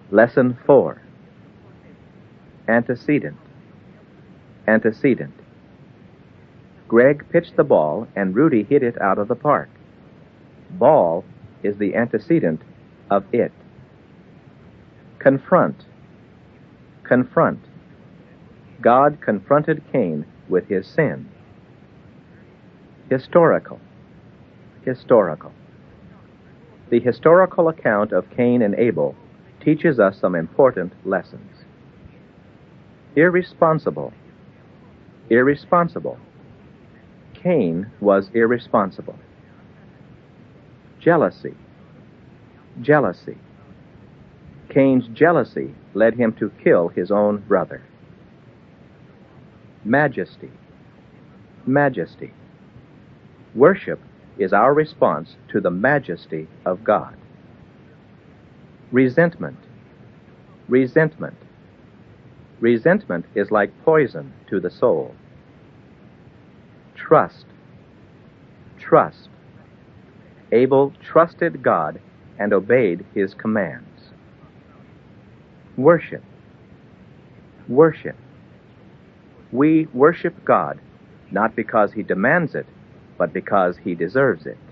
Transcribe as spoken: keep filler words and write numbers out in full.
Lesson four. Antecedent. Antecedent. Greg pitched the ball and Rudy hit it out of the park. Ball is the antecedent of it. Confront. Confront. God confronted Cain with his sin. Historical. Historical. The historical account of Cain and Abel teaches us some important lessons. Irresponsible. Irresponsible. Cain was irresponsible. Jealousy. Jealousy. Cain's jealousy led him to kill his own brother. Majesty. Majesty. Worship is our response to the majesty of God. Resentment. Resentment. Resentment is like poison to the soul. Trust. Trust. Abel trusted God and obeyed his commands. Worship. Worship. We worship God not because he demands it, but because he deserves it.